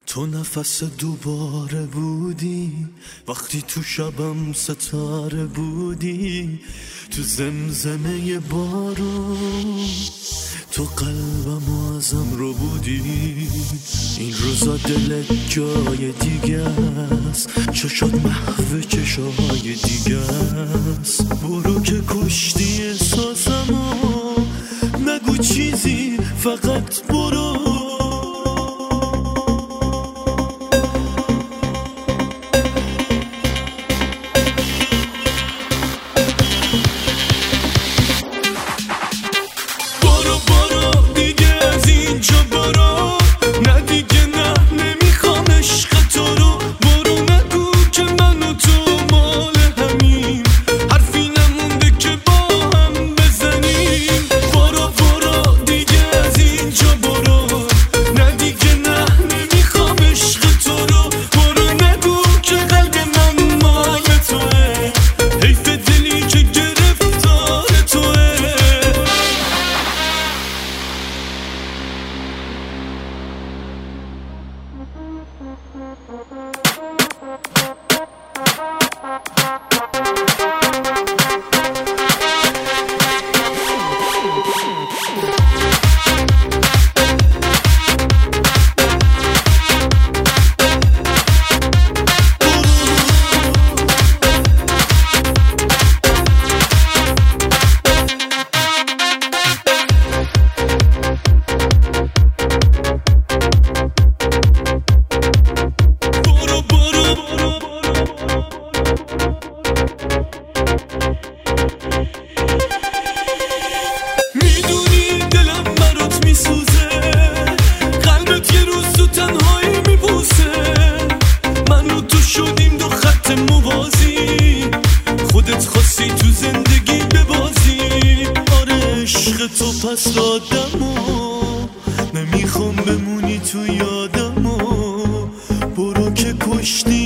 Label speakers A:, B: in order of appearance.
A: تو نفس دوباره بودی وقتی تو شبم ستاره بودی، تو زمزمه بارون تو قلبم ازم رو بودی. این روزا دلت جای دیگه است، چشات محو چشای دیگه است. برو که کشتی احساسمو، نگو چیزی فقط برو. خواستی تو زندگی ببازی، آره عشق تو پس دادمو، نمیخوام بمونی تو یادمو. برو که کشتی